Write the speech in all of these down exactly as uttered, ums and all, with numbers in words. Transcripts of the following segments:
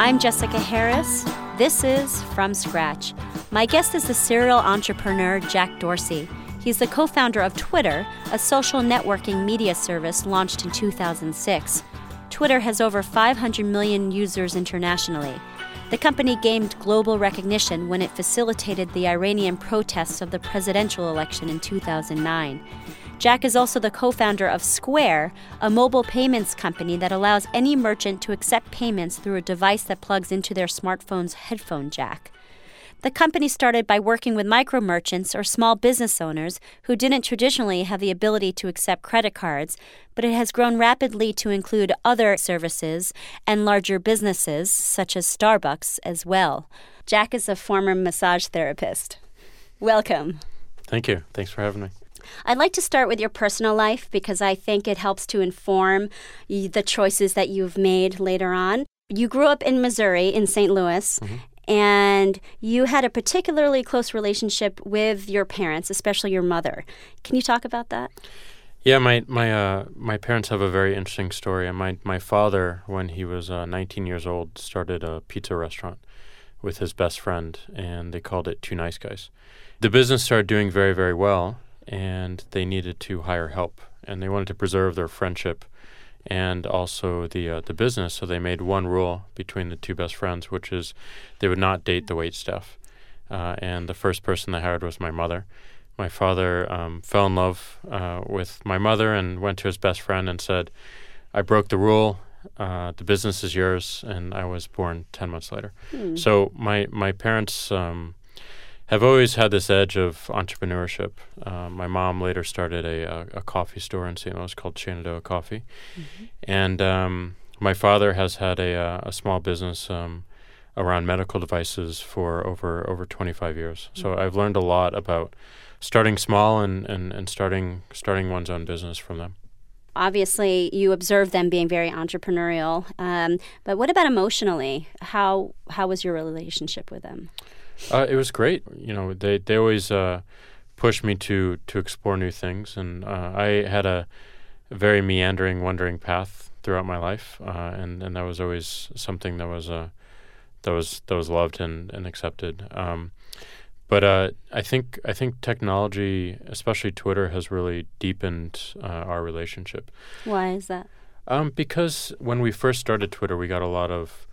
I'm Jessica Harris. This is From Scratch. My guest is the serial entrepreneur Jack Dorsey. He's the co-founder of Twitter, a social networking media service launched in two thousand six. Twitter has over five hundred million users internationally. The company gained global recognition when it facilitated the Iranian protests of the presidential election in two thousand nine. Jack is also the co-founder of Square, a mobile payments company that allows any merchant to accept payments through a device that plugs into their smartphone's headphone jack. The company started by working with micro merchants or small business owners who didn't traditionally have the ability to accept credit cards, but it has grown rapidly to include other services and larger businesses, such as Starbucks, as well. Jack is a former massage therapist. Welcome. Thank you. Thanks for having me. I'd like to start with your personal life because I think it helps to inform the choices that you've made later on. You grew up in Missouri, in Saint Louis, mm-hmm. and you had a particularly close relationship with your parents, especially your mother. Can you talk about that? Yeah, my my uh, my parents have a very interesting story. And my my father, when he was uh, nineteen years old, started a pizza restaurant with his best friend, and they called it Two Nice Guys. The business started doing very, very well, and they needed to hire help, and they wanted to preserve their friendship and also the uh, the business. So they made one rule between the two best friends, which is they would not date the wait staff. Uh, and the first person they hired was my mother. My father um, fell in love uh, with my mother and went to his best friend and said, I broke the rule. Uh, the business is yours. And I was born ten months later. Hmm. So my, my parents um, have always had this edge of entrepreneurship. Uh, my mom later started a, a, a coffee store in Saint Louis called Shenandoah Coffee. Mm-hmm. And um, my father has had a, uh, a small business um, around medical devices for over over twenty-five years. Mm-hmm. So I've learned a lot about starting small and, and, and starting starting one's own business from them. Obviously, you observed them being very entrepreneurial. Um, but what about emotionally? How how was your relationship with them? Uh, it was great. You know, they they always uh, pushed me to to explore new things, and uh, I had a, a very meandering, wandering path throughout my life, uh, and and that was always something that was uh, that was that was loved and and accepted. Um, but uh, I think I think technology, especially Twitter, has really deepened uh, our relationship. Why is that? Um, because when we first started Twitter, we got a lot of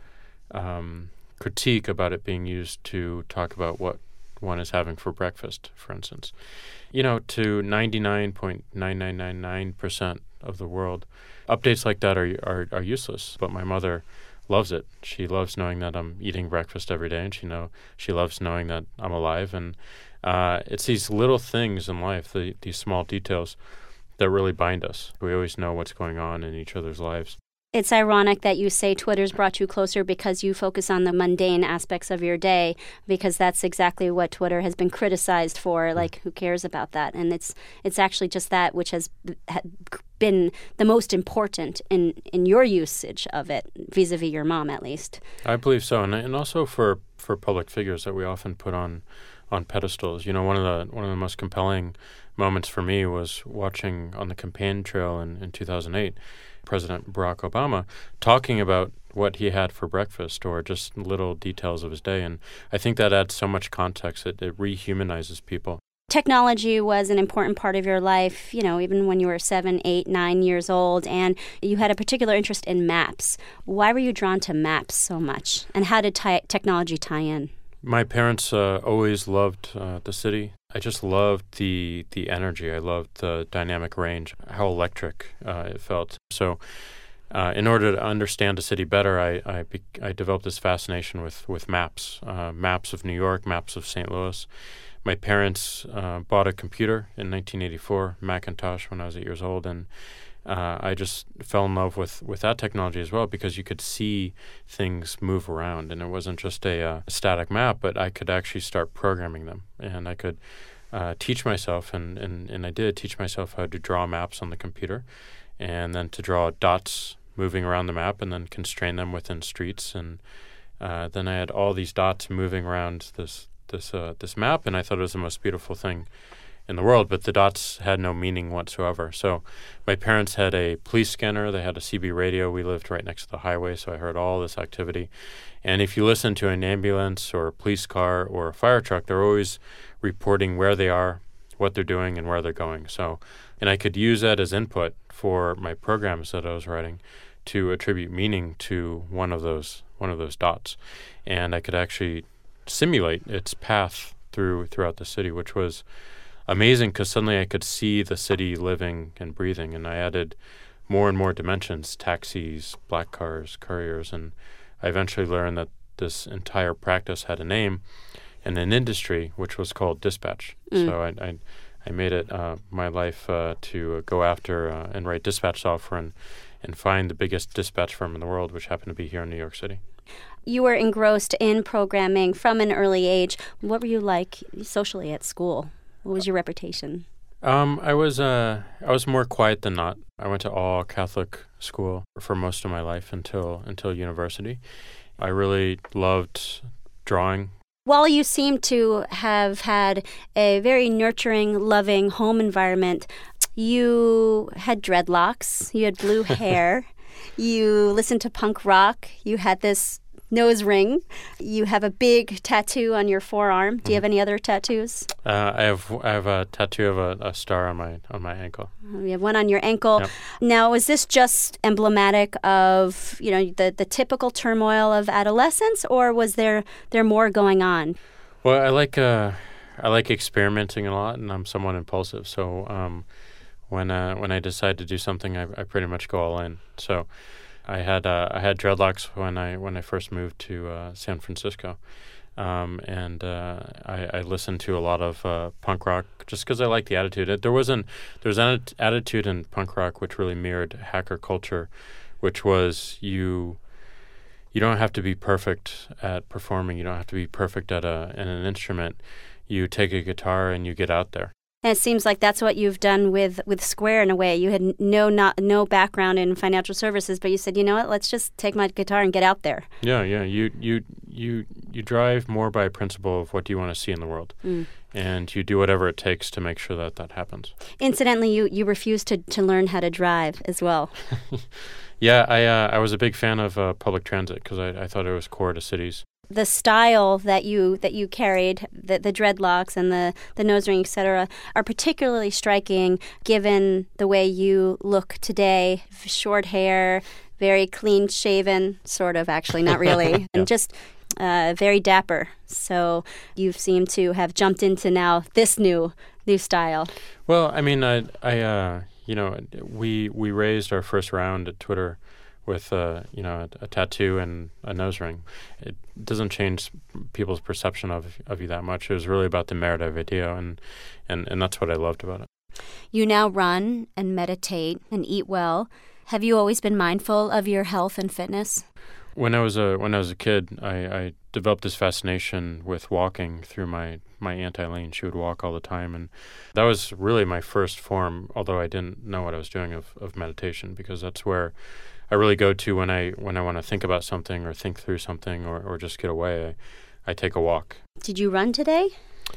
um, critique about it being used to talk about what one is having for breakfast, for instance. You know, to ninety-nine point nine nine nine nine percent of the world, updates like that are, are are useless. But my mother loves it. She loves knowing that I'm eating breakfast every day, and she know she loves knowing that I'm alive. And uh, it's these little things in life, the, these small details, that really bind us. We always know what's going on in each other's lives. It's ironic that you say Twitter's brought you closer because you focus on the mundane aspects of your day, because that's exactly what Twitter has been criticized for. Like, who cares about that? And it's it's actually just that which has been the most important in, in your usage of it, vis-a-vis your mom, at least. I believe so, and and also for, for public figures that we often put on on pedestals. You know, one of the one of the most compelling moments for me was watching on the campaign trail in, in two thousand eight. President Barack Obama talking about what he had for breakfast or just little details of his day. And I think that adds so much context. It, it rehumanizes people. Technology was an important part of your life, you know, even when you were seven, eight, nine years old, and you had a particular interest in maps. Why were you drawn to maps so much? And how did t- technology tie in? My parents uh, always loved uh, the city. I just loved the the energy. I loved the dynamic range, how electric uh, it felt. So uh, in order to understand the city better, I I, be- I developed this fascination with, with maps, uh, maps of New York, maps of Saint Louis. My parents uh, bought a computer in nineteen eighty-four, Macintosh, when I was eight years old, and Uh, I just fell in love with, with that technology as well, because you could see things move around, and it wasn't just a, uh, a static map, but I could actually start programming them, and I could uh, teach myself, and, and, and I did teach myself how to draw maps on the computer, and then to draw dots moving around the map, and then constrain them within streets, and uh, then I had all these dots moving around this this uh, this map, and I thought it was the most beautiful thing. in the world, but the dots had no meaning whatsoever. So my parents had a police scanner. They had a C B radio. We lived right next to the highway, so I heard all this activity. And if you listen to an ambulance or a police car or a fire truck, they're always reporting where they are, what they're doing, and where they're going. So, and I could use that as input for my programs that I was writing to attribute meaning to one of those one of those dots. And I could actually simulate its path through throughout the city, which was amazing because suddenly I could see the city living and breathing, and I added more and more dimensions, taxis, black cars, couriers, and I eventually learned that this entire practice had a name and an industry, which was called dispatch. Mm. So I, I I made it uh, my life uh, to go after uh, and write dispatch software and, and find the biggest dispatch firm in the world, which happened to be here in New York City. You were engrossed in programming from an early age. What were you like socially at school? What was your reputation? Um, I was uh, I was more quiet than not. I went to all Catholic school for most of my life until until university. I really loved drawing. While you seem to have had a very nurturing, loving home environment, you had dreadlocks, you had blue hair, you listened to punk rock, you had this nose ring, you have a big tattoo on your forearm. Do you have any other tattoos? Uh, I have I have a tattoo of a, a star on my on my ankle. You have one on your ankle. Yep. Now, is this just emblematic of, you know, the, the typical turmoil of adolescence, or was there there more going on? Well, I like uh, I like experimenting a lot, and I'm somewhat impulsive. So um, when uh, when I decide to do something, I, I pretty much go all in. So I had uh, I had dreadlocks when I when I first moved to uh, San Francisco, um, and uh, I, I listened to a lot of uh, punk rock just because I liked the attitude. It, there wasn't there was an attitude in punk rock which really mirrored hacker culture, which was you you don't have to be perfect at performing. You don't have to be perfect at a in an instrument. You take a guitar and you get out there. And it seems like that's what you've done with, with Square in a way. You had no not no background in financial services, but you said, you know what, let's just take my guitar and get out there. Yeah, yeah. You you you you drive more by principle of what do you want to see in the world, mm. and you do whatever it takes to make sure that that happens. Incidentally, you, you refused to, to learn how to drive as well. Yeah, I uh, I was a big fan of uh, public transit because I, I thought it was core to cities. The style that you that you carried, the, the dreadlocks and the, the nose ring, et cetera, are particularly striking given the way you look today. Short hair, very clean shaven, sort of, actually, not really, yeah. and just uh, very dapper. So you seem to have jumped into now this new new style. Well, I mean, I, I uh, you know, we we raised our first round at Twitter with uh, you know a, a tattoo and a nose ring. It doesn't change people's perception of of you that much. It was really about the merit of video, and, and, and that's what I loved about it. You now run and meditate and eat well. Have you always been mindful of your health and fitness? When I was a when I was a kid, I, I developed this fascination with walking through my, my Aunt Eileen. She would walk all the time, and that was really my first form, although I didn't know what I was doing, of, of meditation, because that's where I really go to when I when I want to think about something or think through something or, or just get away. I, I take a walk. Did you run today?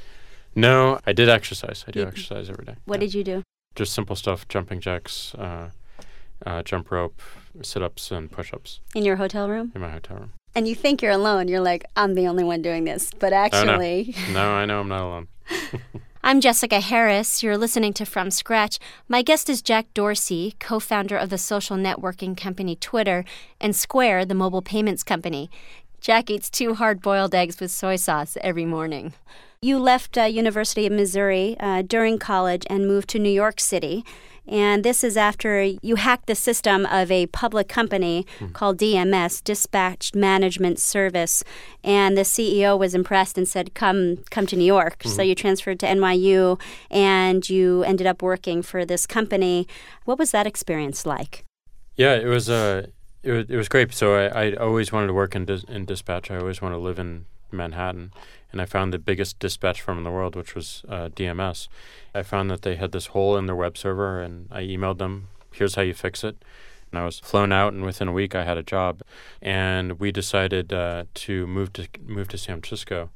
No, I did exercise. I do you, exercise every day. What yeah. did you do? Just simple stuff, jumping jacks, uh, uh, jump rope, sit-ups, and push-ups. In your hotel room? In my hotel room. And you think you're alone. You're like, I'm the only one doing this. But actually... Oh, no. no, I know I'm not alone. I'm Jessica Harris. You're listening to From Scratch. My guest is Jack Dorsey, co-founder of the social networking company Twitter and Square, the mobile payments company. Jack eats two hard-boiled eggs with soy sauce every morning. You left uh, University of Missouri uh, during college and moved to New York City. And this is after you hacked the system of a public company mm. called D M S, Dispatch Management Service. And the C E O was impressed and said, come come to New York. Mm-hmm. So you transferred to N Y U and you ended up working for this company. What was that experience like? Yeah, it was uh, it was, it was great. So I, I always wanted to work in, dis- in dispatch. I always wanted to live in Manhattan. And I found the biggest dispatch firm in the world, which was uh, D M S. I found that they had this hole in their web server, and I emailed them, here's how you fix it. And I was flown out, and within a week I had a job. And we decided uh, to move to move to San Francisco.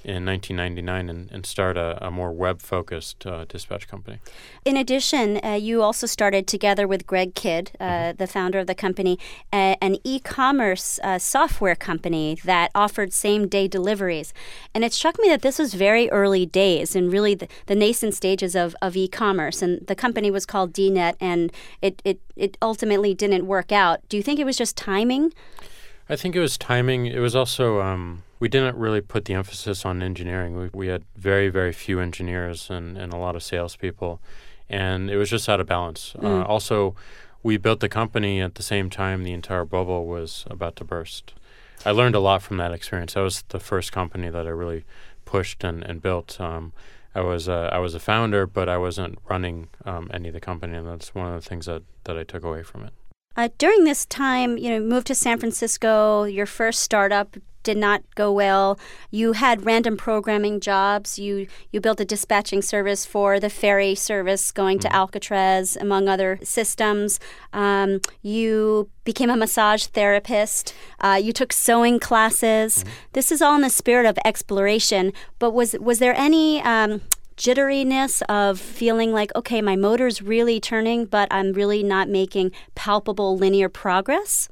in nineteen ninety-nine and, and start a, a more web-focused uh, dispatch company. In addition, uh, you also started together with Greg Kidd, uh, mm-hmm. the founder of the company, a, an e-commerce uh, software company that offered same-day deliveries. And it struck me that this was very early days and really the, the nascent stages of, of e-commerce. And the company was called D net, and it, it, it ultimately didn't work out. Do you think it was just timing? I think it was timing. It was also, um, we didn't really put the emphasis on engineering. We, we had very, very few engineers and, and a lot of salespeople, and it was just out of balance. Mm. Uh, also, we built the company at the same time the entire bubble was about to burst. I learned a lot from that experience. That was the first company that I really pushed and, and built. Um, I was uh, I was a founder, but I wasn't running um, any of the company, and that's one of the things that, that I took away from it. Uh, during this time, you know, moved to San Francisco, your first startup did not go well. You had random programming jobs. You you built a dispatching service for the ferry service going to mm-hmm. Alcatraz, among other systems. Um, you became a massage therapist. Uh, you took sewing classes. Mm-hmm. This is all in the spirit of exploration. But was was there any um, jitteriness of feeling like, okay, my motor's really turning, but I'm really not making palpable linear progress?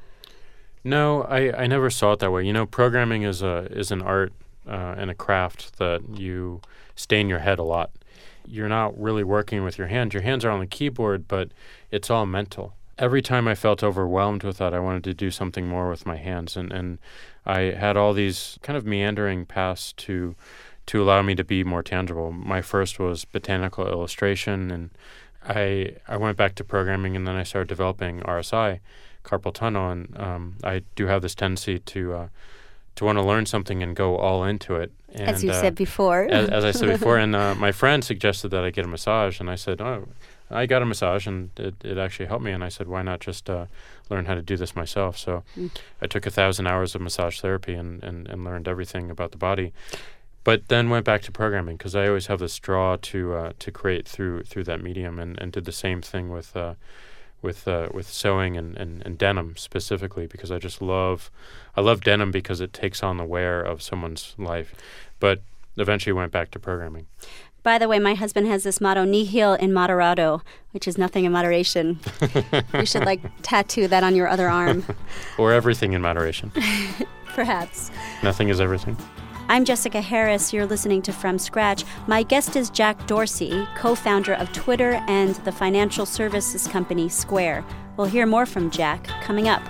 No, I, I never saw it that way. You know, programming is a is an art uh, and a craft that you stay in your head a lot. You're not really working with your hands. Your hands are on the keyboard, but it's all mental. Every time I felt overwhelmed with that, I wanted to do something more with my hands. And, and I had all these kind of meandering paths to to allow me to be more tangible. My first was botanical illustration, and I I went back to programming, and then I started developing R S I, carpal tunnel, and um, I do have this tendency to uh, to want to learn something and go all into it. And, as you uh, said before. as, as I said before, and uh, my friend suggested that I get a massage, and I said, oh, I got a massage, and it, it actually helped me, and I said, why not just uh, learn how to do this myself? So mm. I took a thousand hours of massage therapy and, and, and learned everything about the body. But then went back to programming because I always have this draw to uh, to create through through that medium, and, and did the same thing with uh, with uh, with sewing and, and, and denim specifically, because I just love I love denim because it takes on the wear of someone's life. But eventually went back to programming. By the way, my husband has this motto, nihil in moderato, which is nothing in moderation. You should like tattoo that on your other arm. Or everything in moderation. Perhaps. Nothing is everything. I'm Jessica Harris. You're listening to From Scratch. My guest is Jack Dorsey, co-founder of Twitter and the financial services company Square. We'll hear more from Jack coming up.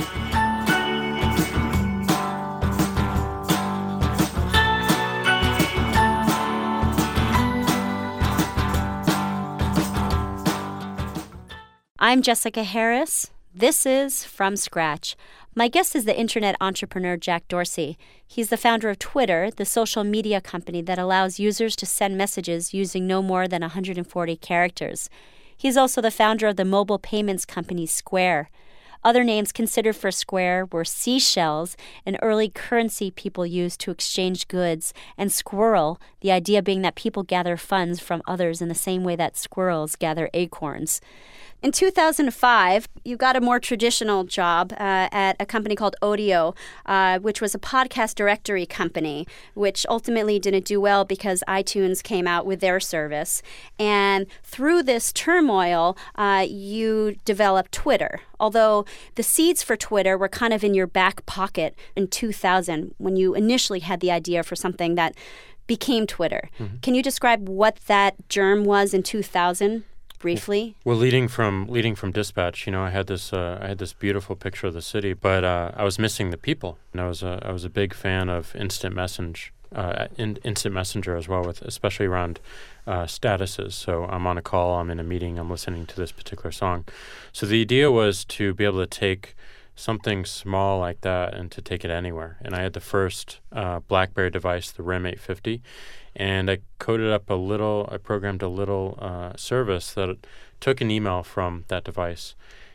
I'm Jessica Harris. This is From Scratch. My guest is the internet entrepreneur Jack Dorsey. He's the founder of Twitter, the social media company that allows users to send messages using no more than one hundred forty characters. He's also the founder of the mobile payments company Square. Other names considered for Square were Seashells, an early currency people used to exchange goods, and Squirrel, the idea being that people gather funds from others in the same way that squirrels gather acorns. In two thousand five, you got a more traditional job uh, at a company called Odeo, uh, which was a podcast directory company, which ultimately didn't do well because iTunes came out with their service. And through this turmoil, uh, you developed Twitter, although the seeds for Twitter were kind of in your back pocket in two thousand when you initially had the idea for something that became Twitter. Mm-hmm. Can you describe what that germ was in two thousand? Briefly. Well, leading from leading from dispatch, you know, I had this uh, I had this beautiful picture of the city, but uh, I was missing the people. And I was a, I was a big fan of instant message, uh, in, instant messenger as well, with especially around uh, statuses. So I'm on a call, I'm in a meeting, I'm listening to this particular song. So the idea was to be able to take something small like that and to take it anywhere. And I had the first uh, BlackBerry device, the RIM eight fifty. And I coded up a little, I programmed a little uh, service that took an email from that device,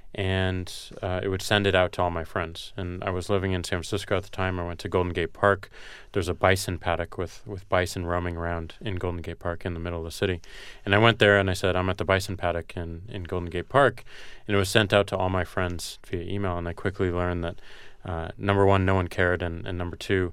and uh, it would send it out to all my friends. And I was living in San Francisco at the time. I went to Golden Gate Park. There's a bison paddock with, with bison roaming around in Golden Gate Park in the middle of the city. And I went there and I said, I'm at the bison paddock in, in Golden Gate Park. And it was sent out to all my friends via email. And I quickly learned that, uh, number one, no one cared, and, and number two,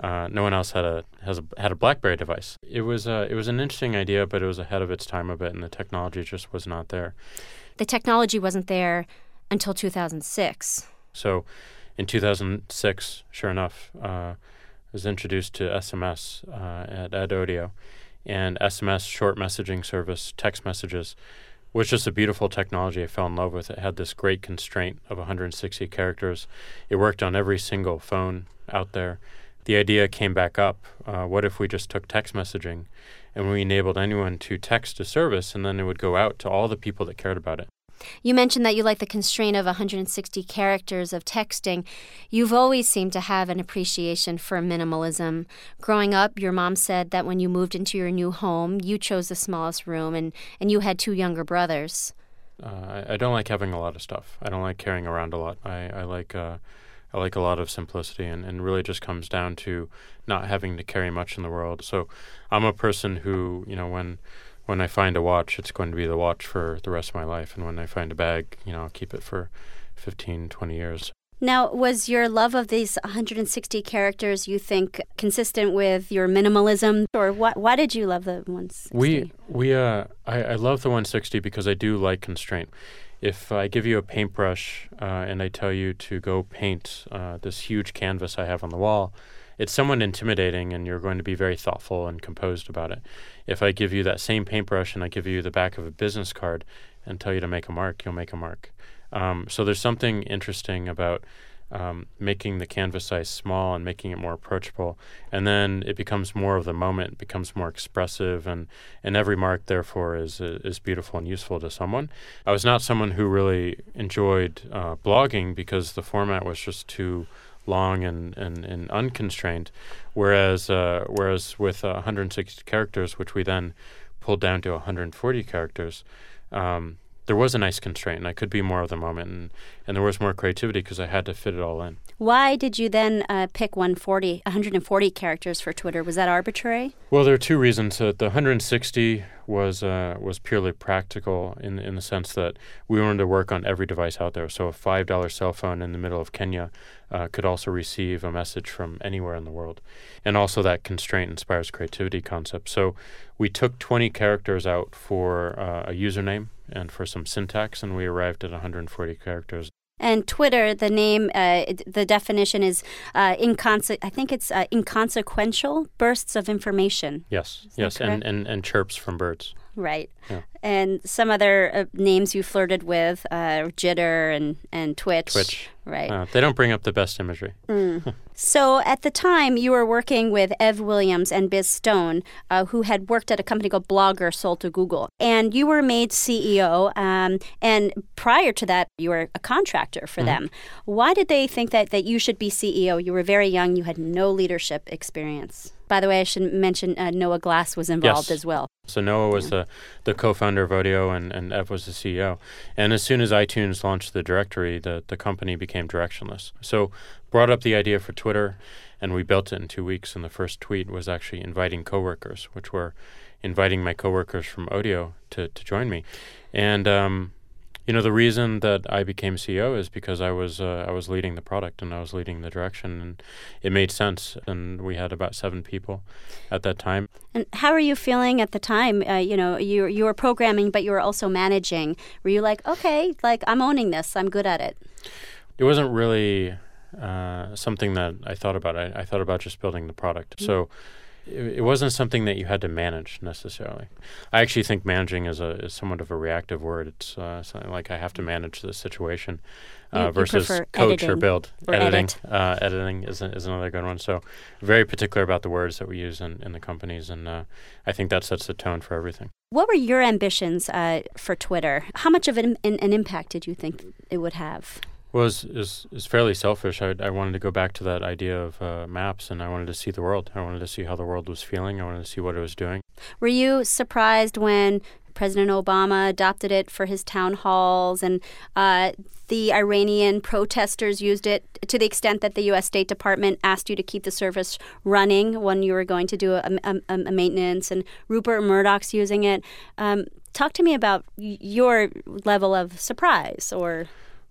Uh, no one else had a has a, had a BlackBerry device. It was uh, it was an interesting idea, but it was ahead of its time a bit, and the technology just was not there. The technology wasn't there until two thousand six. So, in two thousand six, sure enough, uh, I was introduced to S M S uh, at at Odeo, and S M S, short messaging service, text messages, was just a beautiful technology. I fell in love with it. It had this great constraint of one hundred sixty characters. It worked on every single phone out there. The idea came back up. Uh, what if we just took text messaging and we enabled anyone to text a service, and then it would go out to all the people that cared about it? You mentioned that you like the constraint of one hundred sixty characters of texting. You've always seemed to have an appreciation for minimalism. Growing up, your mom said that when you moved into your new home, you chose the smallest room, and, and you had two younger brothers. Uh, I, I don't like having a lot of stuff. I don't like carrying around a lot. I, I like uh, I like a lot of simplicity, and, and really just comes down to not having to carry much in the world. So I'm a person who, you know, when when I find a watch, it's going to be the watch for the rest of my life. And when I find a bag, you know, I'll keep it for fifteen, twenty years. Now, was your love of these one hundred sixty characters, you think, consistent with your minimalism? Or why, why did you love the one hundred sixty? We, we, uh, I, I love the one hundred sixty because I do like constraint. If I give you a paintbrush uh, and I tell you to go paint uh, this huge canvas I have on the wall, it's somewhat intimidating, and you're going to be very thoughtful and composed about it. If I give you that same paintbrush and I give you the back of a business card and tell you to make a mark, you'll make a mark. Um, so there's something interesting about um, making the canvas size small and making it more approachable. And then it becomes more of the moment, becomes more expressive, and, and every mark, therefore, is is beautiful and useful to someone. I was not someone who really enjoyed uh, blogging because the format was just too long and, and, and unconstrained, whereas uh, whereas with uh, one hundred sixty characters, which we then pulled down to one hundred forty characters, um, there was a nice constraint, and I could be more of the moment, and, and there was more creativity because I had to fit it all in. Why did you then uh, pick one hundred forty characters for Twitter? Was that arbitrary? Well, there are two reasons. Uh, the one hundred sixty was uh, was purely practical in in the sense that we wanted to work on every device out there. So a five dollar cell phone in the middle of Kenya uh, could also receive a message from anywhere in the world. And also that constraint inspires creativity concept. So we took twenty characters out for uh, a username and for some syntax, and we arrived at one hundred forty characters. And Twitter, the name, uh, the definition is uh, inconse- I think it's uh, inconsequential bursts of information. Yes, is yes, and, and, and chirps from birds. Right. Yeah. And some other uh, names you flirted with, uh, Jitter and, and Twitch. Twitch. Right. Uh, they don't bring up the best imagery. Mm. So at the time, you were working with Ev Williams and Biz Stone, uh, who had worked at a company called Blogger, sold to Google. And you were made C E O. Um, and prior to that, you were a contractor for mm-hmm. them. Why did they think that, that you should be C E O? You were very young. You had no leadership experience. By the way, I should mention uh, Noah Glass was involved yes. as well. So Noah was yeah. the, the co-founder of Odeo, and, and Ev was the C E O. And as soon as iTunes launched the directory, the, the company became directionless. So brought up the idea for Twitter, and we built it in two weeks. And the first tweet was actually inviting coworkers, which were inviting my coworkers from Odeo to, to join me. And um, you know, the reason that I became C E O is because I was uh, I was leading the product and I was leading the direction, and it made sense. And we had about seven people at that time. And how were you feeling at the time? Uh, you know, you you were programming, but you were also managing. Were you like, okay, like I'm owning this, I'm good at it? It wasn't really uh, something that I thought about. I, I thought about just building the product. Mm-hmm. So. It wasn't something that you had to manage necessarily. I actually think managing is a is somewhat of a reactive word. It's uh, something like I have to manage the situation uh, you, versus you coach or build. Or editing, edit. uh, editing is a, is another good one. So very particular about the words that we use in, in the companies, and uh, I think that sets the tone for everything. What were your ambitions uh, for Twitter? How much of an, an, an impact did you think it would have? Well, it's, it's, it's fairly selfish. I, I wanted to go back to that idea of uh, maps, and I wanted to see the world. I wanted to see how the world was feeling. I wanted to see what it was doing. Were you surprised when President Obama adopted it for his town halls, and uh, the Iranian protesters used it to the extent that the U S State Department asked you to keep the service running when you were going to do a, a, a maintenance, and Rupert Murdoch's using it? Um, talk to me about your level of surprise or...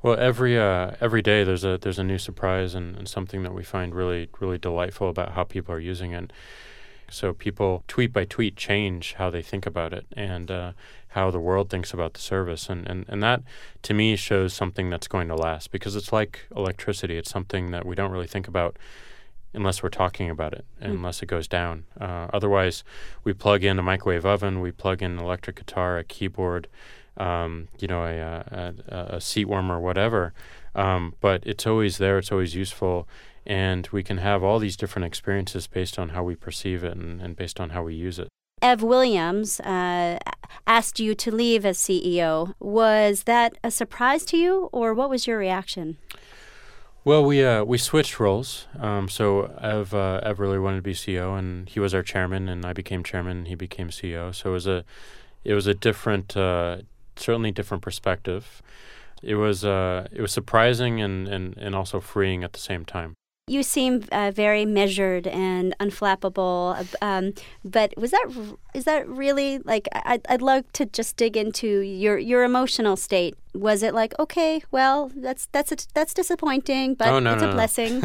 Well, every uh, every day there's a there's a new surprise and, and something that we find really really delightful about how people are using it. So people tweet by tweet change how they think about it and uh, how the world thinks about the service, and, and and that to me shows something that's going to last, because it's like electricity. It's something that we don't really think about unless we're talking about it, mm. unless it goes down. Uh, otherwise, we plug in a microwave oven, we plug in an electric guitar, a keyboard, um, you know, a, a, a, a seat warmer, whatever. Um, but it's always there. It's always useful. And we can have all these different experiences based on how we perceive it and, and based on how we use it. Ev Williams uh, asked you to leave as C E O. Was that a surprise to you, or what was your reaction? Well, we uh, we switched roles. Um, so Ev, uh, Ev really wanted to be C E O, and he was our chairman, and I became chairman, and he became C E O. So it was a, it was a different, uh, certainly different perspective. It was uh, it was surprising and, and, and also freeing at the same time. You seem uh, very measured and unflappable, um, but was that is that really like? I'd I'd love to just dig into your, your emotional state. Was it like, okay, well, that's that's a, that's disappointing, but oh, no, it's no, a no. blessing?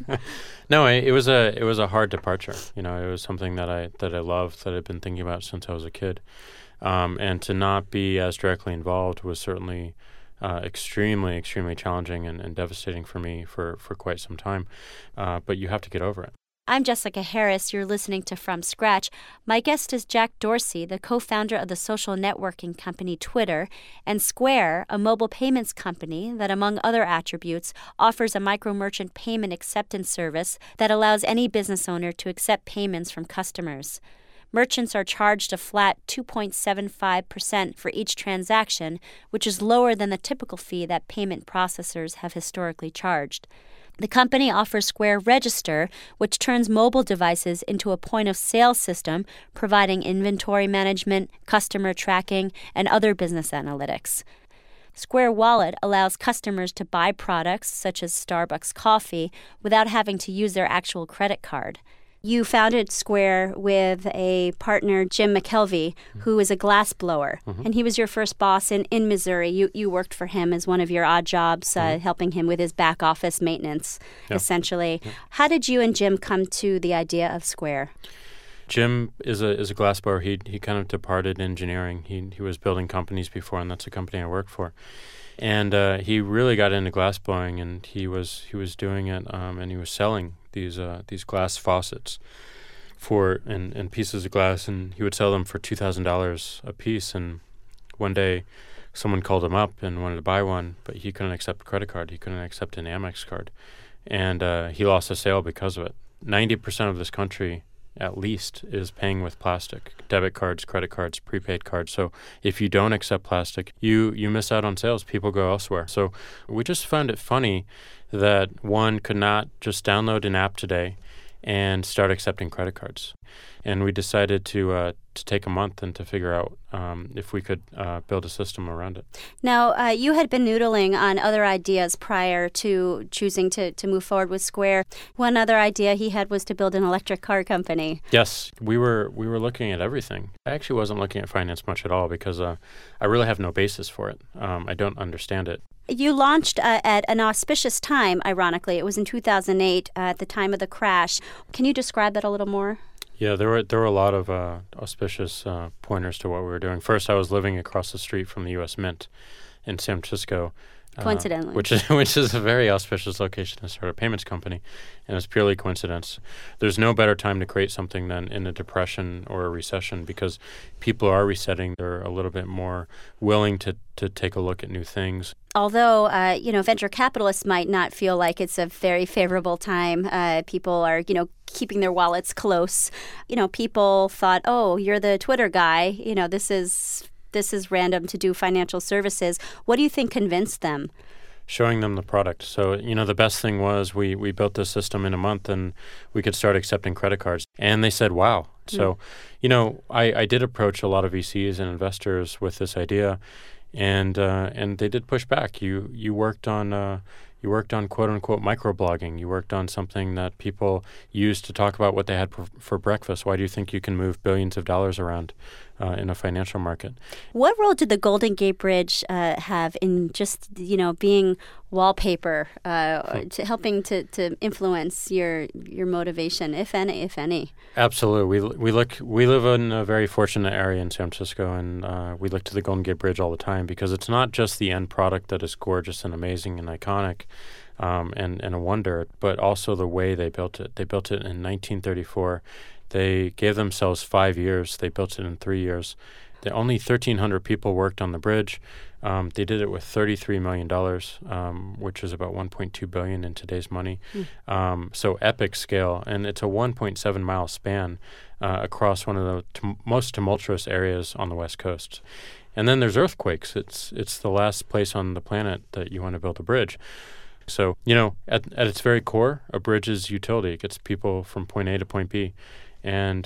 No, it, it was a it was a hard departure. You know, it was something that I that I loved, that I'd been thinking about since I was a kid, um, and to not be as directly involved was certainly Uh, extremely, extremely challenging and, and devastating for me for, for quite some time. Uh, but you have to get over it. I'm Jessica Harris. You're listening to From Scratch. My guest is Jack Dorsey, the co-founder of the social networking company Twitter, and Square, a mobile payments company that, among other attributes, offers a micro-merchant payment acceptance service that allows any business owner to accept payments from customers. Merchants are charged a flat two point seven five percent for each transaction, which is lower than the typical fee that payment processors have historically charged. The company offers Square Register, which turns mobile devices into a point-of-sale system, providing inventory management, customer tracking, and other business analytics. Square Wallet allows customers to buy products, such as Starbucks coffee, without having to use their actual credit card. You founded Square with a partner, Jim McKelvey, mm-hmm. who is a glass blower, mm-hmm. and he was your first boss in, in Missouri. You you worked for him as one of your odd jobs, uh, mm-hmm. helping him with his back office maintenance, yep. essentially. Yep. How did you and Jim come to the idea of Square? Jim is a is a glass blower. He he kind of departed engineering. He he was building companies before, and that's a company I work for. And uh, he really got into glass blowing, and he was he was doing it, um, and he was selling these uh, these glass faucets for and, and pieces of glass, and he would sell them for two thousand dollars a piece. And one day, someone called him up and wanted to buy one, but he couldn't accept a credit card. He couldn't accept an Amex card, and uh, he lost a sale because of it. Ninety percent of this country, at least, is paying with plastic, debit cards, credit cards, prepaid cards. So if you don't accept plastic, you you miss out on sales. People go elsewhere. So we just found it funny that one could not just download an app today and start accepting credit cards. And we decided to uh, to take a month and to figure out um, if we could uh, build a system around it. Now, uh, you had been noodling on other ideas prior to choosing to, to move forward with Square. One other idea he had was to build an electric car company. Yes, we were we were looking at everything. I actually wasn't looking at finance much at all because uh, I really have no basis for it. Um, I don't understand it. You launched uh, at an auspicious time, ironically. It was in two thousand eight, uh, at the time of the crash. Can you describe that a little more? Yeah, there were there were a lot of uh, auspicious uh, pointers to what we were doing. First, I was living across the street from the U S Mint in San Francisco. Coincidentally. Uh, which is which is a very auspicious location to start a payments company, and it's purely coincidence. There's no better time to create something than in a depression or a recession, because people are resetting. They're a little bit more willing to, to take a look at new things. Although, uh, you know, venture capitalists might not feel like it's a very favorable time. Uh, people are, you know, keeping their wallets close. You know, people thought, oh, you're the Twitter guy. You know, this is... This is random to do financial services. What do you think convinced them? Showing them the product. So, you know, the best thing was we, we built this system in a month and we could start accepting credit cards. And they said, wow. Mm. So, you know, I, I did approach a lot of V Cs and investors with this idea, and uh, and they did push back. You you worked on uh, you worked on quote unquote microblogging. You worked on something that people used to talk about what they had for, for breakfast. Why do you think you can move billions of dollars around uh, in a financial market. What role did the Golden Gate Bridge uh, have in just, you know, being wallpaper, uh, hmm. to helping to, to influence your your motivation, if any, if any? Absolutely. We we look we live in a very fortunate area in San Francisco, and uh, we look to the Golden Gate Bridge all the time because it's not just the end product that is gorgeous and amazing and iconic, um, and and a wonder, but also the way they built it. They built it in nineteen thirty-four. They gave themselves five years. They built it in three years. They, only thirteen hundred people worked on the bridge. Um, they did it with thirty-three million dollars, um, which is about one point two billion dollars in today's money. Mm. Um, so epic scale. And it's a one point seven mile span uh, across one of the tum- most tumultuous areas on the West Coast. And then there's earthquakes. It's it's the last place on the planet that you want to build a bridge. So, you know, at, at its very core, a bridge is utility. It gets people from point A to point B. And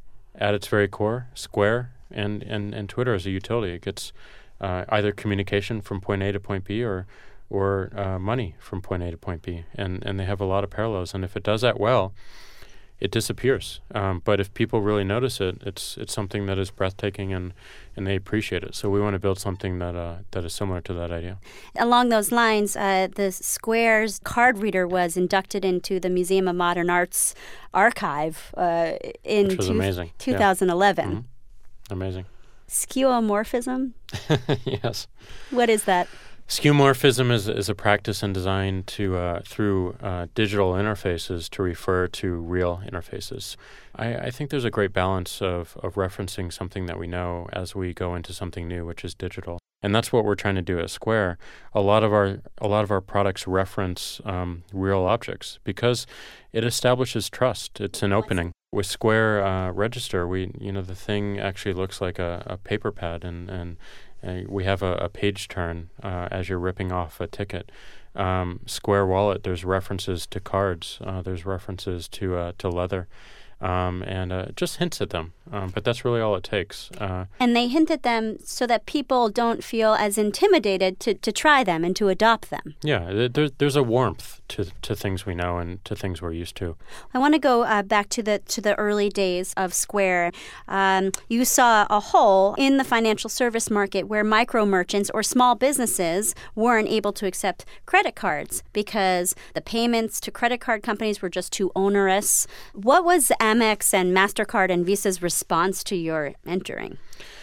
at its very core, Square and, and, and Twitter is a utility. It gets uh, either communication from point A to point B or or uh, money from point A to point B. And, and they have a lot of parallels. And if it does that well, it disappears. Um, but if people really notice it, it's it's something that is breathtaking and, and they appreciate it. So we want to build something that uh, that is similar to that idea. Along those lines, uh, the Square's card reader was inducted into the Museum of Modern Art's archive uh, in Which was two- amazing. twenty eleven. Yeah. Mm-hmm. Amazing. Skeuomorphism? Yes. What is that? Skeuomorphism is is a practice and design to uh, through uh, digital interfaces to refer to real interfaces. I, I think there's a great balance of, of referencing something that we know as we go into something new, which is digital, and that's what we're trying to do at Square. A lot of our a lot of our products reference um, real objects because it establishes trust. It's an opening. With Square uh, Register, we you know the thing actually looks like a, a paper pad, and and Uh, we have a, a page turn uh, as you're ripping off a ticket. Um, Square Wallet, there's references to cards. Uh, there's references to uh, to leather. Um, and uh, just hints at them. Um, but that's really all it takes. Uh, and they hint at them so that people don't feel as intimidated to, to try them and to adopt them. Yeah, there, there's a warmth to to things we know and to things we're used to. I want to go uh, back to the to the early days of Square. Um, you saw a hole in the financial service market where micro merchants or small businesses weren't able to accept credit cards because the payments to credit card companies were just too onerous. What was Amex and MasterCard and Visa's response to your entering?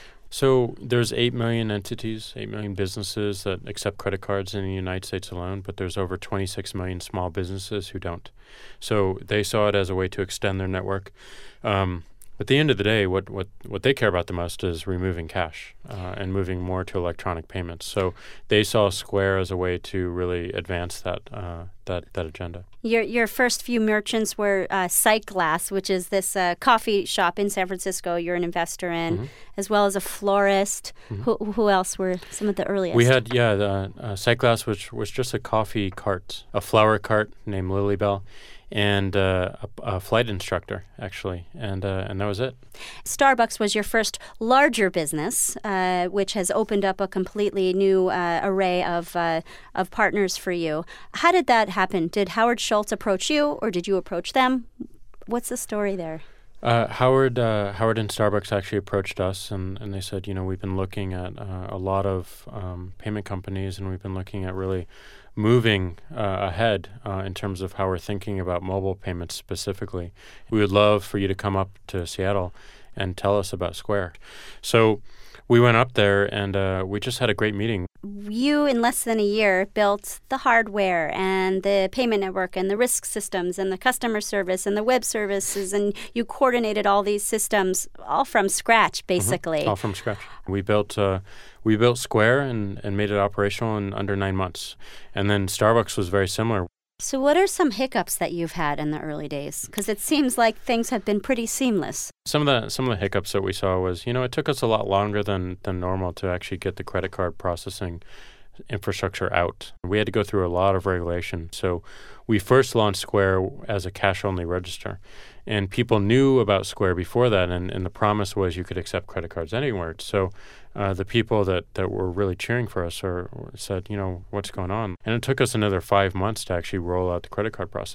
So there's eight million entities, eight million businesses that accept credit cards in the United States alone, but there's over twenty-six million small businesses who don't. So they saw it as a way to extend their network. Um, at the end of the day, what, what, what they care about the most is removing cash uh, and moving more to electronic payments. So they saw Square as a way to really advance that uh, that that agenda. Your your first few merchants were uh, Sightglass, which is this uh, coffee shop in San Francisco you're an investor in, mm-hmm. as well as a florist. Mm-hmm. Who, who else were some of the earliest? We had, yeah, the, uh, Sightglass, which was just a coffee cart, a flower cart named Lilybell, and uh, a, a flight instructor, actually, and uh, and that was it. Starbucks was your first larger business, uh, which has opened up a completely new uh, array of uh, of partners for you. How did that happen? Did Howard Schultz approach you, or did you approach them? What's the story there? Uh, Howard uh, Howard and Starbucks actually approached us, and, and they said, you know, we've been looking at uh, a lot of um, payment companies, and we've been looking at really moving uh, ahead uh, in terms of how we're thinking about mobile payments specifically. We would love for you to come up to Seattle and tell us about Square. So we went up there, and uh, we just had a great meeting. You, in less than a year, built the hardware and the payment network and the risk systems and the customer service and the web services, and you coordinated all these systems all from scratch, basically. Mm-hmm. All from scratch. We built uh, we built Square and, and made it operational in under nine months. And then Starbucks was very similar. So what are some hiccups that you've had in the early days? Because it seems like things have been pretty seamless. Some of the some of the hiccups that we saw was, you know, it took us a lot longer than, than normal to actually get the credit card processing infrastructure out. We had to go through a lot of regulation. So we first launched Square as a cash-only register. And people knew about Square before that, and, and the promise was you could accept credit cards anywhere. So uh, the people that, that were really cheering for us or, or said, you know, what's going on? And it took us another five months to actually roll out the credit card processing.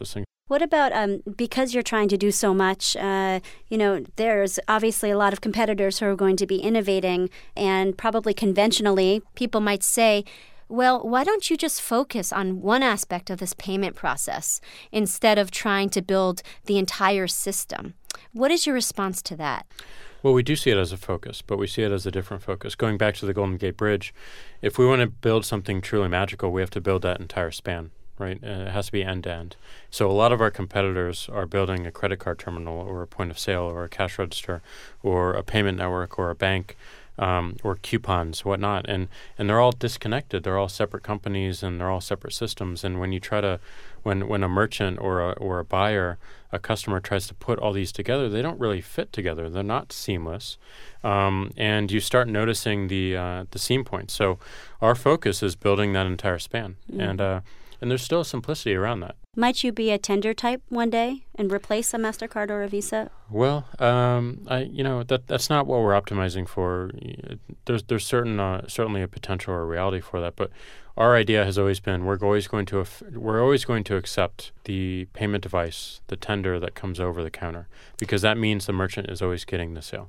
What about, um, because you're trying to do so much, uh, you know, there's obviously a lot of competitors who are going to be innovating, and probably conventionally, people might say, well, why don't you just focus on one aspect of this payment process instead of trying to build the entire system? What is your response to that? Well, we do see it as a focus, but we see it as a different focus. Going back to the Golden Gate Bridge, if we want to build something truly magical, we have to build that entire span, right? Uh, it has to be end-to-end. So a lot of our competitors are building a credit card terminal or a point of sale or a cash register or a payment network or a bank um, or coupons, whatnot. And, and they're all disconnected. They're all separate companies and they're all separate systems. And when you try to, when, when a merchant or a, or a buyer, a customer tries to put all these together, they don't really fit together. They're not seamless. Um, and you start noticing the uh, the seam points. So our focus is building that entire span. Mm. And uh, and there's still simplicity around that. Might you be a tender type one day and replace a MasterCard or a Visa? Well, um, I you know that that's not what we're optimizing for. There's there's certain uh, certainly a potential or a reality for that, but our idea has always been we're always going to af- we're always going to accept the payment device, the tender that comes over the counter, because that means the merchant is always getting the sale.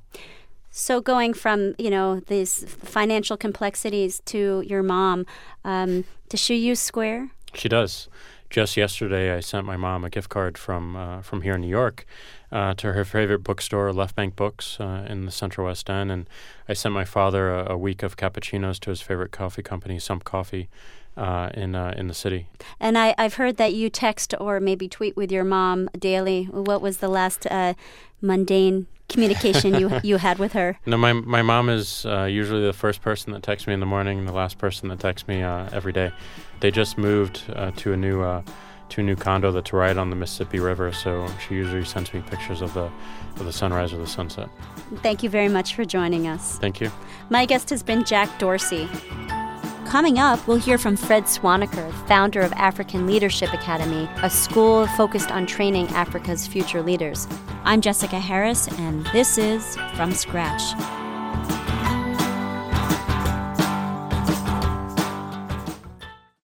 So going from, you know, these financial complexities to your mom, um, does she use Square? She does. Just yesterday, I sent my mom a gift card from uh, from here in New York uh, to her favorite bookstore, Left Bank Books, uh, in the Central West End. And I sent my father a, a week of cappuccinos to his favorite coffee company, Sump Coffee, uh, in uh, in the city. And I, I've heard that you text or maybe tweet with your mom daily. What was the last uh, mundane communication you you had with her? No, my my mom is uh, usually the first person that texts me in the morning and the last person that texts me uh, every day. They just moved uh, to a new uh, to a new condo that's right on the Mississippi River, so she usually sends me pictures of the of the sunrise or the sunset. Thank you very much for joining us. Thank you. My guest has been Jack Dorsey. Coming up, we'll hear from Fred Swaniker, founder of African Leadership Academy, a school focused on training Africa's future leaders. I'm Jessica Harris, and this is From Scratch.